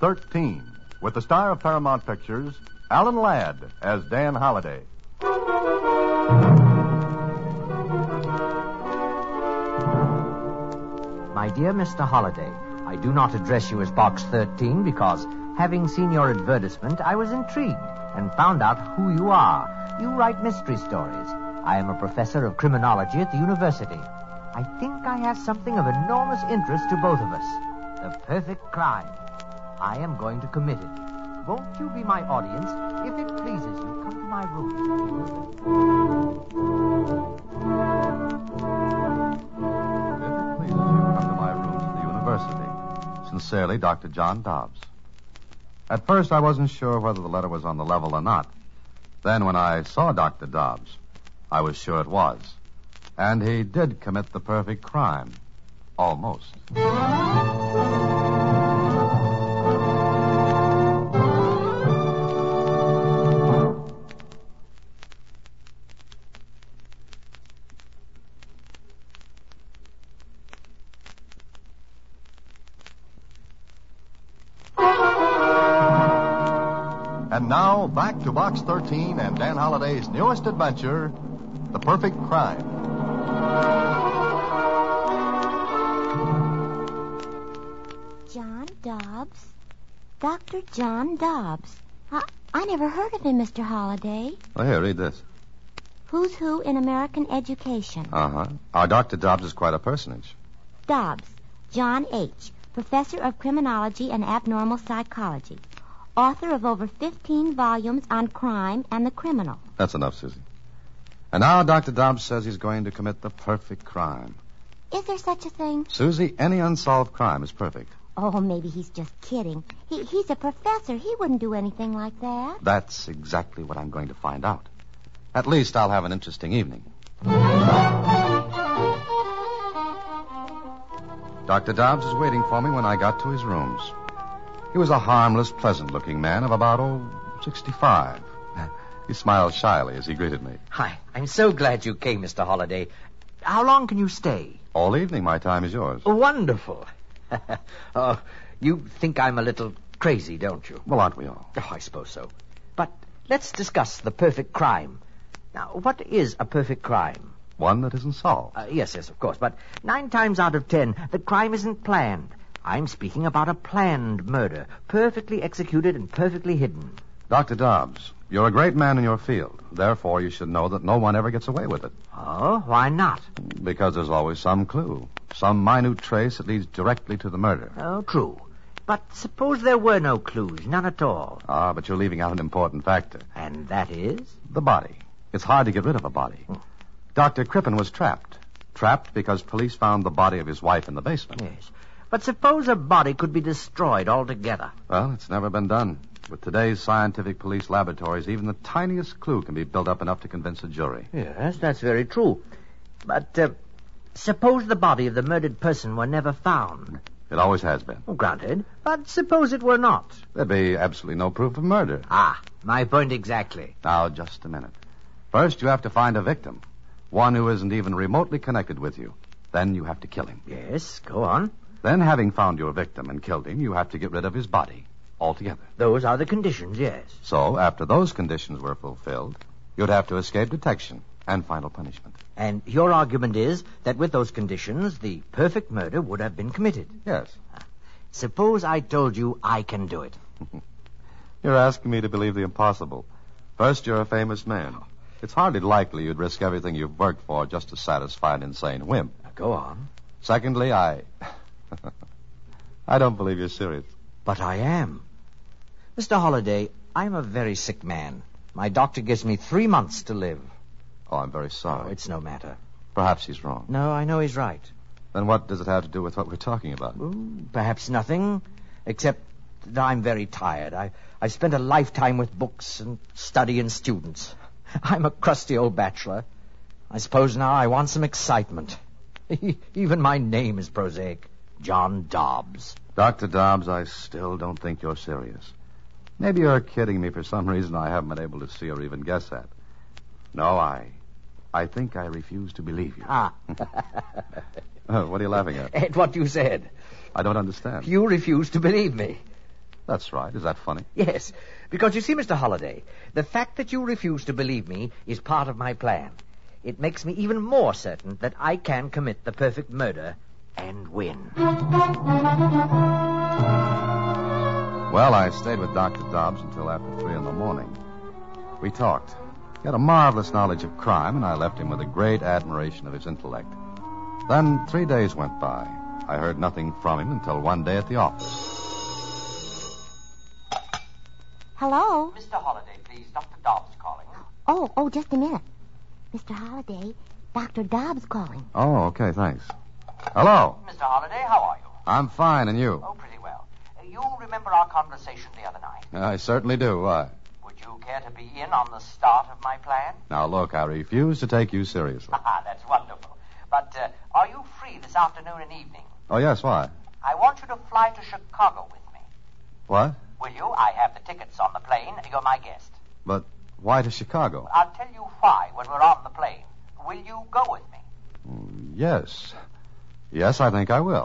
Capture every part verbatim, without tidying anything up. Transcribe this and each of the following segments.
thirteen, with the star of Paramount Pictures, Alan Ladd, as Dan Holliday. My dear Mister Holliday, I do not address you as Box thirteen because, having seen your advertisement, I was intrigued and found out who you are. You write mystery stories. I am a professor of criminology at the university. I think I have something of enormous interest to both of us. The perfect crime. I am going to commit it. Won't you be my audience? If it pleases you, come to my room. If it pleases you, come to my rooms at the university. Sincerely, Doctor John Dobbs. At first, I wasn't sure whether the letter was on the level or not. Then, when I saw Doctor Dobbs, I was sure it was. And he did commit the perfect crime. Almost. And now, back to Box thirteen and Dan Holliday's newest adventure, The Perfect Crime. John Dobbs? Doctor John Dobbs. I, I never heard of him, Mister Holliday. Well, here, read this. Who's who in American education? Uh-huh. Our Doctor Dobbs is quite a personage. Dobbs, John H., professor of criminology and abnormal psychology. Author of over fifteen volumes on crime and the criminal. That's enough, Susie. And now Doctor Dobbs says he's going to commit the perfect crime. Is there such a thing? Susie, any unsolved crime is perfect. Oh, maybe he's just kidding. He, he's a professor. He wouldn't do anything like that. That's exactly what I'm going to find out. At least I'll have an interesting evening. Doctor Dobbs was waiting for me when I got to his rooms. He was a harmless, pleasant-looking man of about, oh, sixty-five. He smiled shyly as he greeted me. Hi, I'm so glad you came, Mister Holliday. How long can you stay? All evening. My time is yours. Wonderful. Oh, you think I'm a little crazy, don't you? Well, aren't we all? Oh, I suppose so. But let's discuss the perfect crime. Now, what is a perfect crime? One that isn't solved. Uh, yes, yes, of course. But nine times out of ten, the crime isn't planned. I'm speaking about a planned murder, perfectly executed and perfectly hidden. Doctor Dobbs, you're a great man in your field. Therefore, you should know that no one ever gets away with it. Oh, why not? Because there's always some clue, some minute trace that leads directly to the murder. Oh, true. But suppose there were no clues, none at all. Ah, but you're leaving out an important factor. And that is? The body. It's hard to get rid of a body. Hmm. Doctor Crippen was trapped. Trapped because police found the body of his wife in the basement. Yes. But suppose a body could be destroyed altogether. Well, it's never been done. With today's scientific police laboratories, even the tiniest clue can be built up enough to convince a jury. Yes, that's very true. But uh, suppose the body of the murdered person were never found. It always has been. Oh, granted. But suppose it were not. There'd be absolutely no proof of murder. Ah, my point exactly. Now, just a minute. First, you have to find a victim. One who isn't even remotely connected with you. Then you have to kill him. Yes, go on. Then, having found your victim and killed him, you have to get rid of his body altogether. Those are the conditions, yes. So, after those conditions were fulfilled, you'd have to escape detection and final punishment. And your argument is that with those conditions, the perfect murder would have been committed. Yes. Suppose I told you I can do it. You're asking me to believe the impossible. First, you're a famous man. It's hardly likely you'd risk everything you've worked for just to satisfy an insane whim. Now, go on. Secondly, I... I don't believe you're serious. But I am. Mister Holliday, I'm a very sick man. My doctor gives me three months to live. Oh, I'm very sorry. Oh, it's no matter. Perhaps he's wrong. No, I know he's right. Then what does it have to do with what we're talking about? Well, perhaps nothing, except that I'm very tired. I, I've spent a lifetime with books and study and students. I'm a crusty old bachelor. I suppose now I want some excitement. Even my name is prosaic. John Dobbs. Doctor Dobbs, I still don't think you're serious. Maybe you're kidding me for some reason I haven't been able to see or even guess at. No, I... I think I refuse to believe you. Ah. Oh, what are you laughing at? At what you said. I don't understand. You refuse to believe me. That's right. Is that funny? Yes, because you see, Mister Holliday, the fact that you refuse to believe me is part of my plan. It makes me even more certain that I can commit the perfect murder and win. Well, I stayed with Doctor Dobbs until after three in the morning. We talked. He had a marvelous knowledge of crime, and I left him with a great admiration of his intellect. Then three days went by. I heard nothing from him until one day at the office. Hello? Mister Holliday, please. Doctor Dobbs calling. Oh, oh, just a minute. Mister Holliday, Doctor Dobbs calling. Oh, okay, thanks. Hello. Mister Holliday, how are you? I'm fine, and you? Oh, pretty well. Uh, you remember our conversation the other night? I certainly do. Why? Would you care to be in on the start of my plan? Now, look, I refuse to take you seriously. Ah, that's wonderful. But uh, are you free this afternoon and evening? Oh, yes, why? I want you to fly to Chicago with me. What? Will you? I have the tickets on the plane. You're my guest. But why to Chicago? I'll tell you why when we're on the plane. Will you go with me? Mm, yes. Yes, I think I will.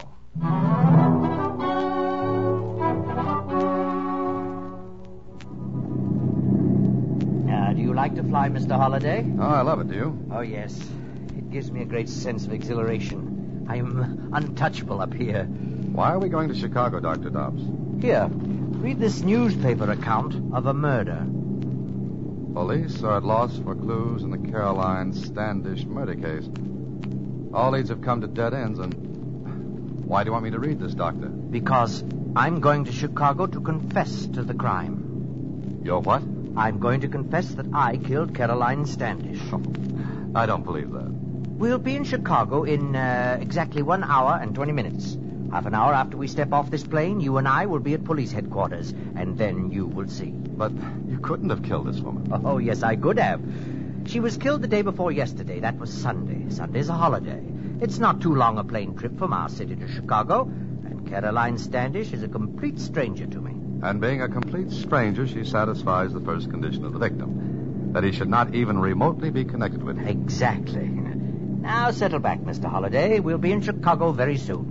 Now, do you like to fly, Mister Holliday? Oh, I love it, do you? Oh, yes. It gives me a great sense of exhilaration. I'm untouchable up here. Why are we going to Chicago, Doctor Dobbs? Here, read this newspaper account of a murder. Police are at loss for clues in the Caroline Standish murder case. All leads have come to dead ends, and... Why do you want me to read this, Doctor? Because I'm going to Chicago to confess to the crime. You're what? I'm going to confess that I killed Caroline Standish. Oh, I don't believe that. We'll be in Chicago in uh, exactly one hour and twenty minutes. Half an hour after we step off this plane, you and I will be at police headquarters, and then you will see. But you couldn't have killed this woman. Oh, yes, I could have. She was killed the day before yesterday. That was Sunday. Sunday's a holiday. It's not too long a plane trip from our city to Chicago, and Caroline Standish is a complete stranger to me. And being a complete stranger, she satisfies the first condition of the victim, that he should not even remotely be connected with her. Exactly. Now settle back, Mister Holliday. We'll be in Chicago very soon.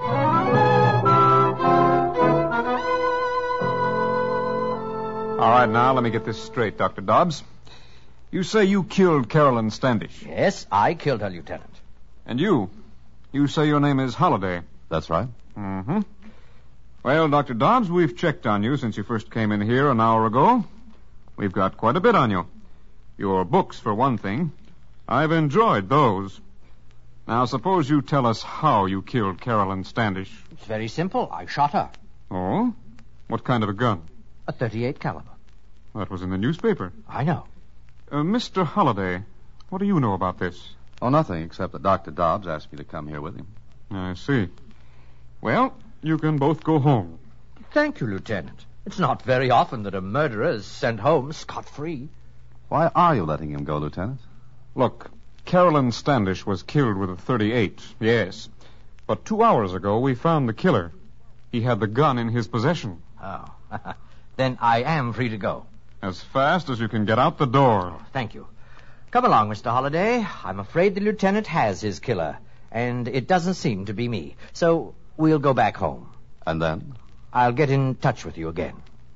All right, now, let me get this straight, Doctor Dobbs. You say you killed Caroline Standish. Yes, I killed her, Lieutenant. And you? You say your name is Holliday. That's right. Mm-hmm. Well, Doctor Dobbs, we've checked on you since you first came in here an hour ago. We've got quite a bit on you. Your books, for one thing. I've enjoyed those. Now, suppose you tell us how you killed Caroline Standish. It's very simple. I shot her. Oh? What kind of a gun? A thirty-eight caliber. That was in the newspaper. I know. Uh, Mister Holliday, what do you know about this? Oh, nothing, except that Doctor Dobbs asked me to come here with him. I see. Well, you can both go home. Thank you, Lieutenant. It's not very often that a murderer is sent home scot-free. Why are you letting him go, Lieutenant? Look, Caroline Standish was killed with a thirty-eight, yes. But two hours ago, we found the killer. He had the gun in his possession. Oh. Then I am free to go. As fast as you can get out the door. Oh, thank you. Come along, Mister Holliday. I'm afraid the lieutenant has his killer, and it doesn't seem to be me. So we'll go back home. And then? I'll get in touch with you again.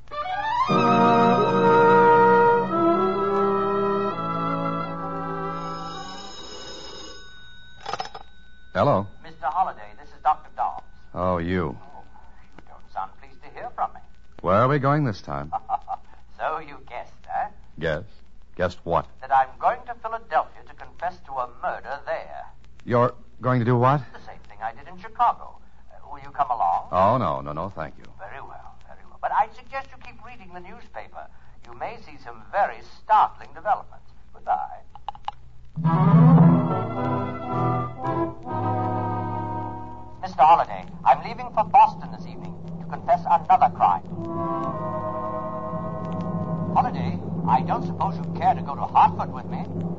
Hello. Mister Holliday, this is Doctor Dobbs. Oh, you. Oh, you don't sound pleased to hear from me. Where are we going this time? So you guessed, eh? Guess. Guessed what? That I'm going to Philadelphia to confess to a murder there. You're going to do what? The same thing I did in Chicago. Uh, will you come along? Oh, no, no, no, thank you. Very well, very well. But I'd suggest you keep reading the newspaper. You may see some very startling developments. Goodbye. Mister Holliday, I'm leaving for Boston this evening to confess another crime. Holliday, I don't suppose you'd care to go to Hartford with me?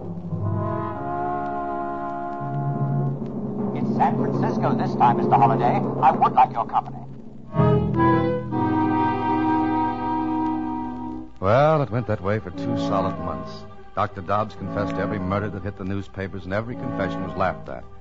It's San Francisco this time, Mister Holliday. I would like your company. Well, it went that way for two solid months. Doctor Dobbs confessed to every murder that hit the newspapers, and every confession was laughed at.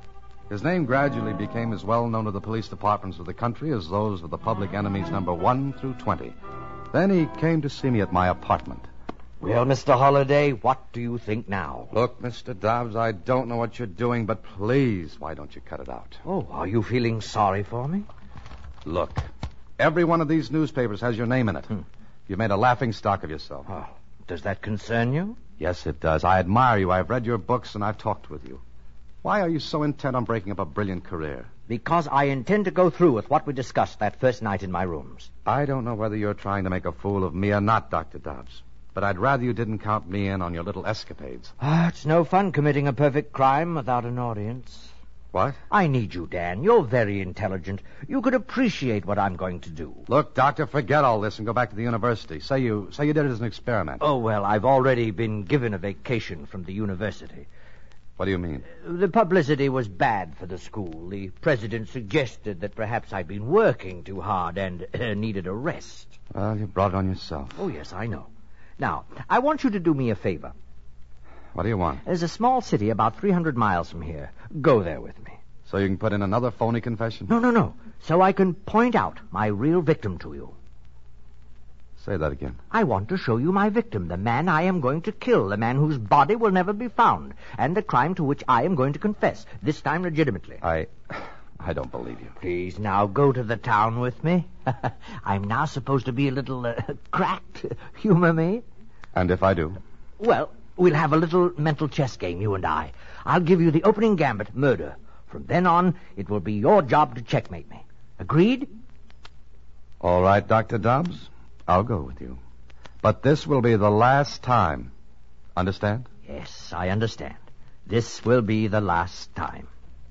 His name gradually became as well known to the police departments of the country as those of the public enemies number one through twenty. Then he came to see me at my apartment. Well, Mister Holliday, what do you think now? Look, Mister Dobbs, I don't know what you're doing, but please, why don't you cut it out? Oh, are you feeling sorry for me? Look, every one of these newspapers has your name in it. Hmm. You've made a laughing stock of yourself. Oh, does that concern you? Yes, it does. I admire you. I've read your books, and I've talked with you. Why are you so intent on breaking up a brilliant career? Because I intend to go through with what we discussed that first night in my rooms. I don't know whether you're trying to make a fool of me or not, Doctor Dobbs. But I'd rather you didn't count me in on your little escapades. Ah, it's no fun committing a perfect crime without an audience. What? I need you, Dan. You're very intelligent. You could appreciate what I'm going to do. Look, Doctor, forget all this and go back to the university. Say you say you did it as an experiment. Oh, well, I've already been given a vacation from the university. What do you mean? The publicity was bad for the school. The president suggested that perhaps I'd been working too hard and uh, needed a rest. Well, you brought it on yourself. Oh, yes, I know. Now, I want you to do me a favor. What do you want? There's a small city about three hundred miles from here. Go there with me. So you can put in another phony confession? No, no, no. So I can point out my real victim to you. Say that again. I want to show you my victim, the man I am going to kill, the man whose body will never be found, and the crime to which I am going to confess, this time legitimately. I... I don't believe you. Please, now, go to the town with me. I'm now supposed to be a little uh, cracked. Humor me? And if I do? Well, we'll have a little mental chess game, you and I. I'll give you the opening gambit, murder. From then on, it will be your job to checkmate me. Agreed? All right, Doctor Dobbs. I'll go with you. But this will be the last time. Understand? Yes, I understand. This will be the last time.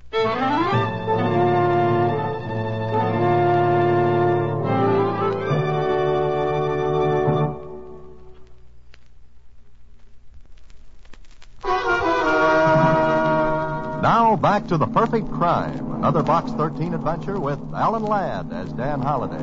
Now back to The Perfect Crime, another Box thirteen adventure with Alan Ladd as Dan Holliday.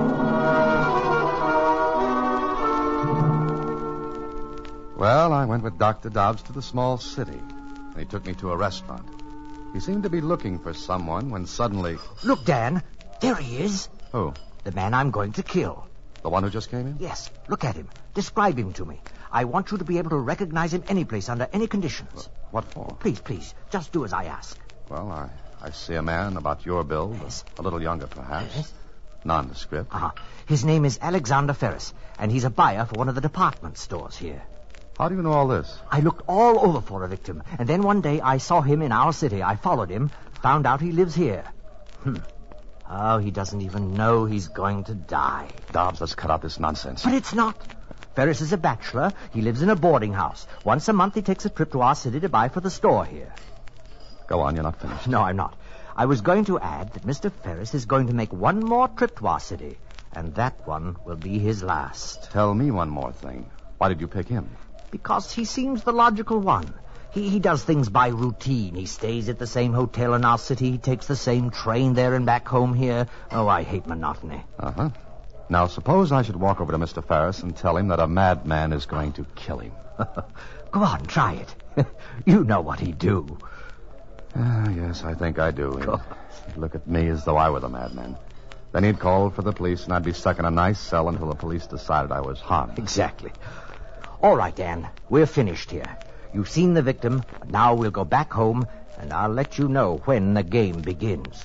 Well, I went with Doctor Dobbs to the small city. He took me to a restaurant. He seemed to be looking for someone when suddenly... Look, Dan. There he is. Who? The man I'm going to kill. The one who just came in? Yes. Look at him. Describe him to me. I want you to be able to recognize him any place under any conditions. What for? Please, please. Just do as I ask. Well, I, I see a man about your build. Yes. A little younger, perhaps. Yes. Nondescript. Uh-huh. His name is Alexander Ferris, and he's a buyer for one of the department stores here. How do you know all this? I looked all over for a victim, and then one day I saw him in our city. I followed him, found out he lives here. Hmm. Oh, he doesn't even know he's going to die. Dobbs, let's cut out this nonsense. But it's not. Ferris is a bachelor. He lives in a boarding house. Once a month he takes a trip to our city to buy for the store here. Go on, you're not finished. No, I'm not. I was going to add that Mister Ferris is going to make one more trip to our city, and that one will be his last. Tell me one more thing. Why did you pick him? Because he seems the logical one. He, he does things by routine. He stays at the same hotel in our city. He takes the same train there and back home here. Oh, I hate monotony. Uh-huh. Now, suppose I should walk over to Mister Ferris and tell him that a madman is going to kill him. Go on, try it. You know what he'd do. Uh, yes, I think I do. He'd, he'd look at me as though I were the madman. Then he'd call for the police, and I'd be stuck in a nice cell until the police decided I was harmless. Exactly. All right, Dan. We're finished here. You've seen the victim. Now we'll go back home, and I'll let you know when the game begins.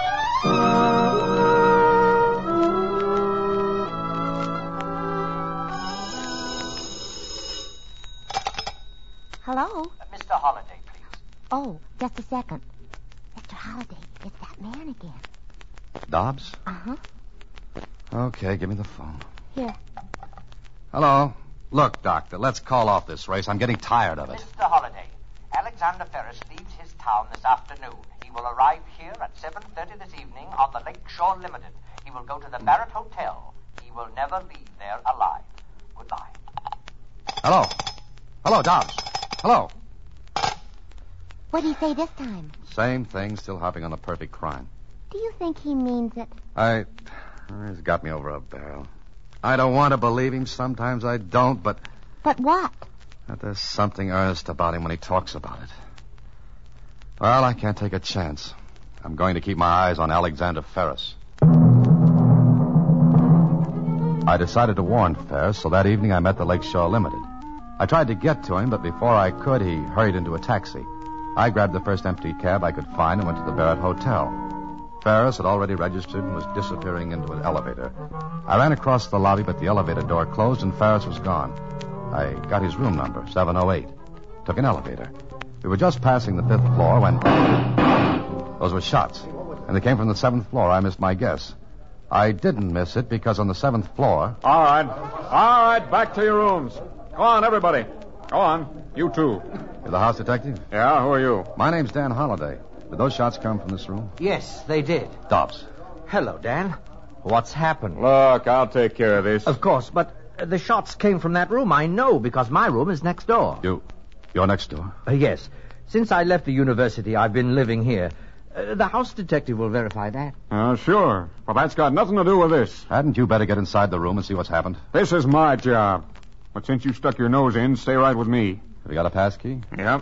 Hello? Mister Holliday, please. Oh, just a second. Mister Holliday, it's that man again. Dobbs? Uh-huh. Okay, give me the phone. Here. Hello. Look, Doctor, let's call off this race. I'm getting tired of it. Mister Holliday, Alexander Ferris leaves his town this afternoon. He will arrive here at seven thirty this evening on the Lake Shore Limited. He will go to the Barrett Hotel. He will never leave there alive. Goodbye. Hello. Hello, Dobbs. Hello. What do you say this time? Same thing, still harping on the perfect crime. Do you think he means it? I... He's got me over a barrel. I don't want to believe him. Sometimes I don't, but... But what? But there's something earnest about him when he talks about it. Well, I can't take a chance. I'm going to keep my eyes on Alexander Ferris. I decided to warn Ferris, so that evening I met the Lakeshore Limited. I tried to get to him, but before I could, he hurried into a taxi. I grabbed the first empty cab I could find and went to the Barrett Hotel. Ferris had already registered and was disappearing into an elevator. I ran across the lobby, but the elevator door closed and Ferris was gone. I got his room number, seven oh eight. Took an elevator. We were just passing the fifth floor when... Those were shots, and they came from the seventh floor. I missed my guess. I didn't miss it because on the seventh floor... All right. All right, back to your rooms. Go on, everybody. Go on. You too. You're the house detective? Yeah, who are you? My name's Dan Holliday. Did those shots come from this room? Yes, they did. Dobbs. Hello, Dan. What's happened? Look, I'll take care of this. Of course, but uh, the shots came from that room. I know, because my room is next door. You... You're next door? Uh, yes. Since I left the university, I've been living here. Uh, the house detective will verify that. Uh, sure. But that's got nothing to do with this. Hadn't you better get inside the room and see what's happened? This is my job. But since you stuck your nose in, stay right with me. Have you got a pass key? Yep.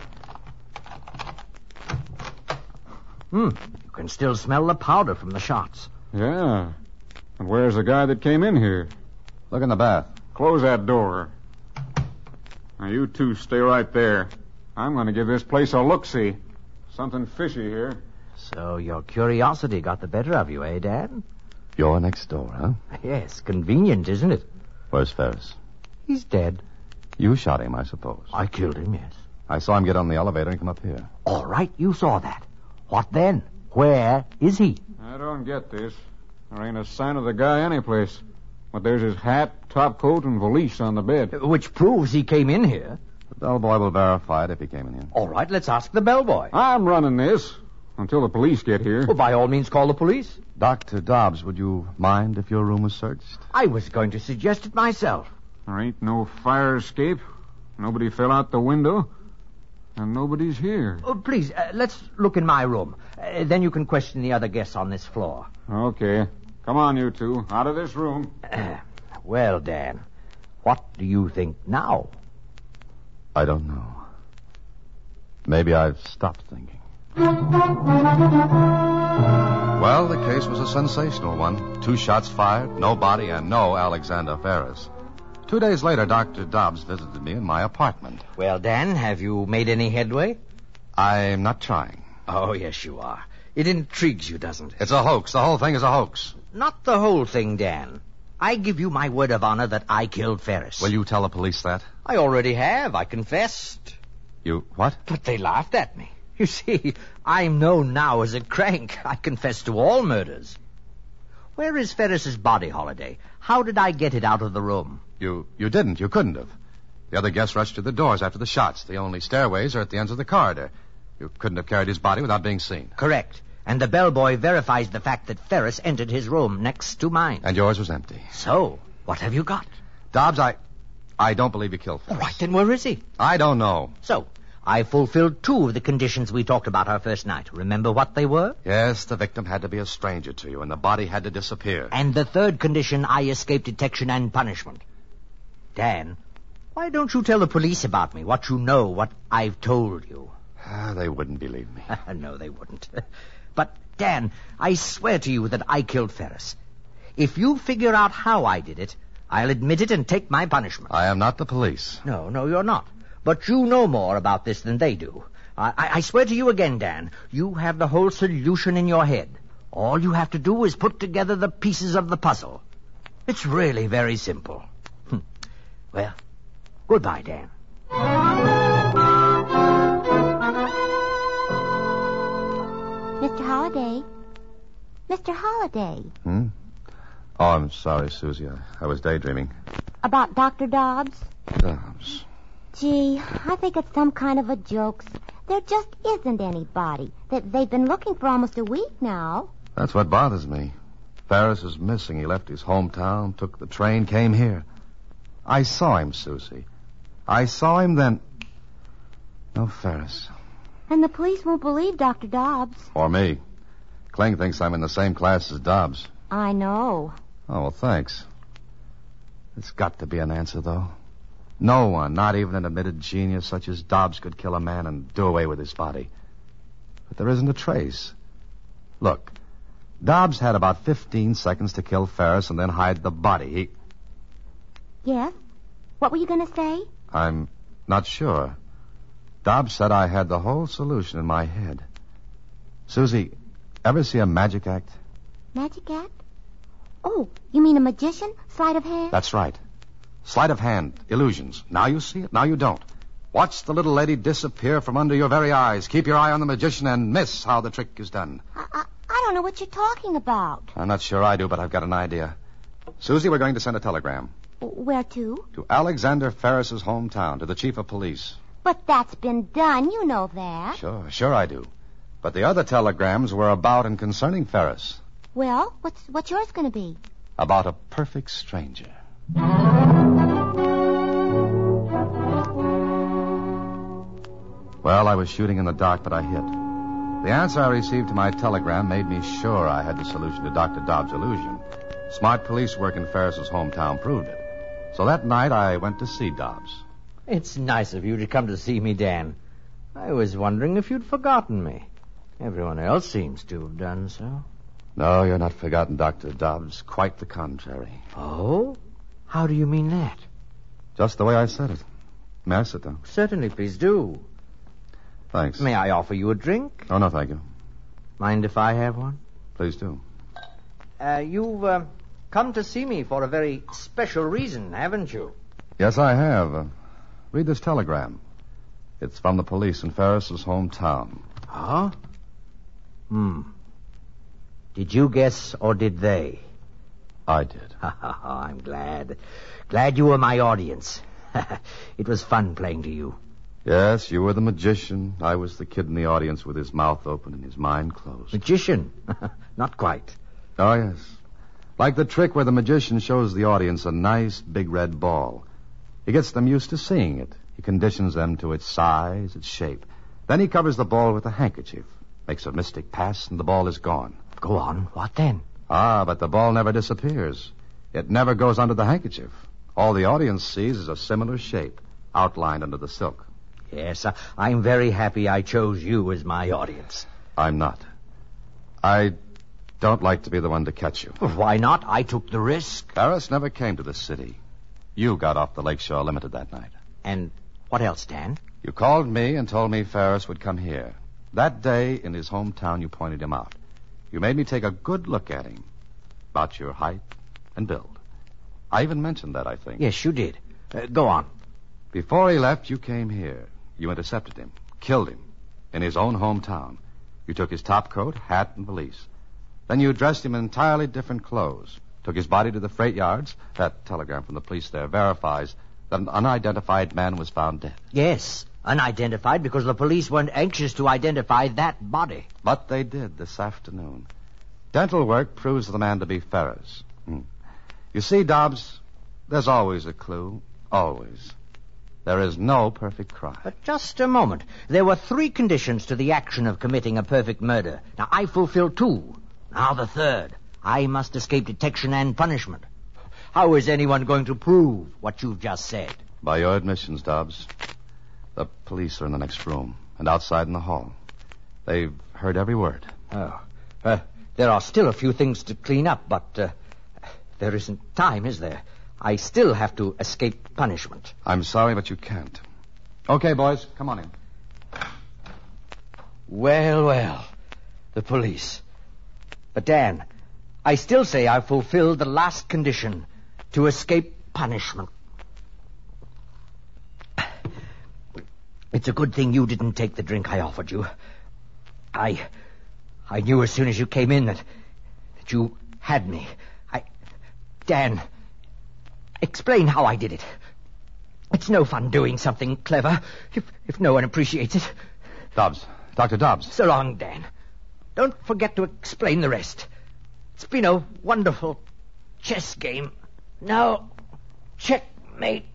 Hmm. You can still smell the powder from the shots. Yeah. And where's the guy that came in here? Look in the bath. Close that door. Now, you two stay right there. I'm going to give this place a look-see. Something fishy here. So your curiosity got the better of you, eh, Dan? You're next door, huh? Yes, convenient, isn't it? Where's Ferris? He's dead. You shot him, I suppose. I killed him, yes. I saw him get on the elevator and come up here. All right, you saw that. What then? Where is he? I don't get this. There ain't a sign of the guy anyplace. But there's his hat, top coat, and valise on the bed. Which proves he came in here. The bellboy will verify it if he came in here. All right, let's ask the bellboy. I'm running this until the police get here. Well, by all means, call the police. Doctor Dobbs, would you mind if your room was searched? I was going to suggest it myself. There ain't no fire escape. Nobody fell out the window. And nobody's here. Oh, please, uh, let's look in my room. Uh, then you can question the other guests on this floor. Okay. Come on, you two. Out of this room. Uh, well, Dan, what do you think now? I don't know. Maybe I've stopped thinking. Well, the case was a sensational one. Two shots fired, no body, and no Alexander Ferris. Two days later, Doctor Dobbs visited me in my apartment. Well, Dan, have you made any headway? I'm not trying. Oh, yes, you are. It intrigues you, doesn't it? It's a hoax. The whole thing is a hoax. Not the whole thing, Dan. I give you my word of honor that I killed Ferris. Will you tell the police that? I already have. I confessed. You what? But they laughed at me. You see, I'm known now as a crank. I confess to all murders. Where is Ferris's body, Holiday? How did I get it out of the room? You you didn't. You couldn't have. The other guests rushed to the doors after the shots. The only stairways are at the ends of the corridor. You couldn't have carried his body without being seen. Correct. And the bellboy verifies the fact that Ferris entered his room next to mine. And yours was empty. So, what have you got? Dobbs, I... I don't believe you killed Ferris. All right, then where is he? I don't know. So, I fulfilled two of the conditions we talked about our first night. Remember what they were? Yes, the victim had to be a stranger to you, and the body had to disappear. And the third condition, I escaped detection and punishment. Dan, why don't you tell the police about me, what you know, what I've told you? Ah, they wouldn't believe me. No, they wouldn't. But, Dan, I swear to you that I killed Ferris. If you figure out how I did it, I'll admit it and take my punishment. I am not the police. No, no, you're not. But you know more about this than they do. I, I, I swear to you again, Dan, you have the whole solution in your head. All you have to do is put together the pieces of the puzzle. It's really very simple. Well, goodbye, Dan. Mister Holliday. Mister Holliday. Hmm? Oh, I'm sorry, Susie. I, I was daydreaming. About Doctor Dobbs? Dobbs. Gee, I think it's some kind of a joke. There just isn't anybody. That they've been looking for almost a week now. That's what bothers me. Ferris is missing. He left his hometown, took the train, came here. I saw him, Susie. I saw him then. No Ferris. And the police won't believe Doctor Dobbs. Or me. Kling thinks I'm in the same class as Dobbs. I know. Oh, well, thanks. There's got to be an answer, though. No one, not even an admitted genius such as Dobbs, could kill a man and do away with his body. there isn't a trace. Look, Dobbs had about fifteen seconds to kill Ferris and then hide the body. He... Yes? What were you going to say? I'm not sure. Dobbs said I had the whole solution in my head. Susie, ever see a magic act? Magic act? Oh, you mean a magician? Sleight of hand? That's right. Sleight of hand, illusions. Now you see it, now you don't. Watch the little lady disappear from under your very eyes. Keep your eye on the magician and miss how the trick is done. I, I, I don't know what you're talking about. I'm not sure I do, but I've got an idea. Susie, we're going to send a telegram. Where to? To Alexander Ferris's hometown, to the chief of police. But that's been done. You know that. Sure, sure I do. But the other telegrams were about and concerning Ferris. Well, what's what's yours going to be? About a perfect stranger. Well, I was shooting in the dark, but I hit. The answer I received to my telegram made me sure I had the solution to Doctor Dobbs' illusion. Smart police work in Ferris's hometown proved it. So that night I went to see Dobbs. It's nice of you to come to see me, Dan. I was wondering if you'd forgotten me. Everyone else seems to have done so. No, you're not forgotten, Doctor Dobbs. Quite the contrary. Oh? How do you mean that? Just the way I said it. May I sit down? Certainly, please do. Thanks. May I offer you a drink? Oh, no, thank you. Mind if I have one? Please do. Uh, you've uh, come to see me for a very special reason, haven't you? Yes, I have. Uh, read this telegram. It's from the police in Ferris's hometown. Huh? Hmm. Did you guess, or did they? I did. I'm glad. Glad you were my audience. It was fun playing to you. Yes, you were the magician. I was the kid in the audience with his mouth open and his mind closed. Magician? Not quite. Oh, yes. Like the trick where the magician shows the audience a nice big red ball. He gets them used to seeing it. He conditions them to its size, its shape. Then he covers the ball with a handkerchief, makes a mystic pass, and the ball is gone. Go on. What then? Ah, but the ball never disappears. It never goes under the handkerchief. All the audience sees is a similar shape, outlined under the silk. Yes, uh, I'm very happy I chose you as my audience. I'm not. I don't like to be the one to catch you. Why not? I took the risk. Ferris never came to the city. You got off the Lakeshore Limited that night. And what else, Dan? You called me and told me Ferris would come here. That day, in his hometown, you pointed him out. You made me take a good look at him. About your height and build. I even mentioned that, I think. Yes, you did. Uh, go on. Before he left, you came here. You intercepted him, killed him, in his own hometown. You took his top coat, hat, and valise. Then you dressed him in entirely different clothes, took his body to the freight yards. That telegram from the police there verifies that an unidentified man was found dead. Yes, unidentified because the police weren't anxious to identify that body. But they did this afternoon. Dental work proves the man to be Ferris. Hmm. You see, Dobbs, there's always a clue. Always. There is no perfect crime. But just a moment. There were three conditions to the action of committing a perfect murder. Now, I fulfilled two. Now the third. I must escape detection and punishment. How is anyone going to prove what you've just said? By your admissions, Dobbs. The police are in the next room and outside in the hall. They've heard every word. Oh. Uh, there are still a few things to clean up, but uh, there isn't time, is there? I still have to escape punishment. I'm sorry, but you can't. Okay, boys, come on in. Well, well, the police. But, Dan, I still say I've fulfilled the last condition, to escape punishment. It's a good thing you didn't take the drink I offered you. I... I knew as soon as you came in that... that you had me. I... Dan... Explain how I did it. It's no fun doing something clever if if no one appreciates it. Dobbs. Doctor Dobbs. So long, Dan. Don't forget to explain the rest. It's been a wonderful chess game. Now, checkmate.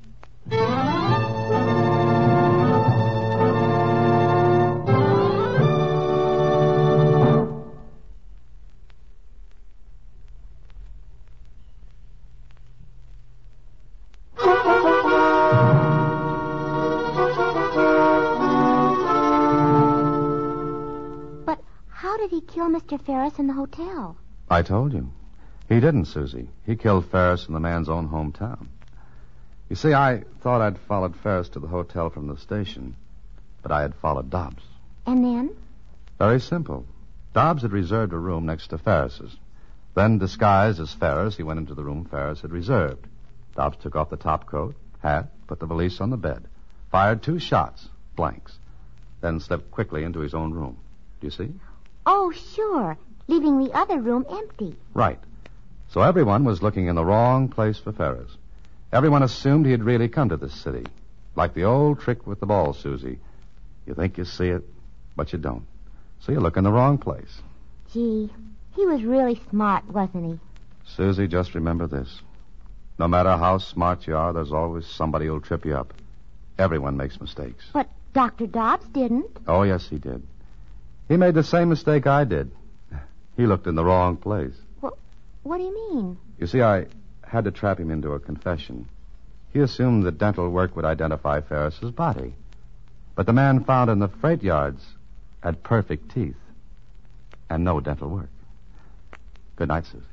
How did he kill Mister Ferris in the hotel? I told you. He didn't, Susie. He killed Ferris in the man's own hometown. You see, I thought I'd followed Ferris to the hotel from the station, but I had followed Dobbs. And then? Very simple. Dobbs had reserved a room next to Ferris's. Then, disguised as Ferris, he went into the room Ferris had reserved. Dobbs took off the top coat, hat, put the valise on the bed, fired two shots, blanks, then slipped quickly into his own room. Do you see? Oh, sure. Leaving the other room empty. Right. So everyone was looking in the wrong place for Ferris. Everyone assumed he had really come to this city. Like the old trick with the ball, Susie. You think you see it, but you don't. So you look in the wrong place. Gee, he was really smart, wasn't he? Susie, just remember this. No matter how smart you are, there's always somebody who'll trip you up. Everyone makes mistakes. But Doctor Dobbs didn't. Oh, yes, he did. He made the same mistake I did. He looked in the wrong place. What, what do you mean? You see, I had to trap him into a confession. He assumed that dental work would identify Ferris's body. But the man found in the freight yards had perfect teeth and no dental work. Good night, Susie.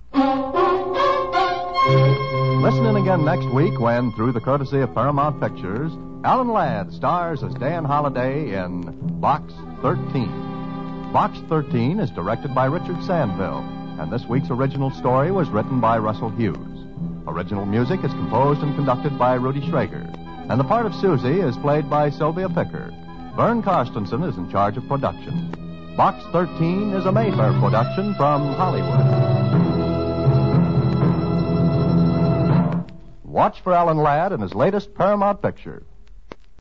Listen in again next week when, through the courtesy of Paramount Pictures, Alan Ladd stars as Dan Holliday in Box thirteen. Box thirteen is directed by Richard Sandville, and this week's original story was written by Russell Hughes. Original music is composed and conducted by Rudy Schrager, and the part of Susie is played by Sylvia Picker. Vern Karstensen is in charge of production. Box thirteen is a Mayfair production from Hollywood. Watch for Alan Ladd in his latest Paramount picture.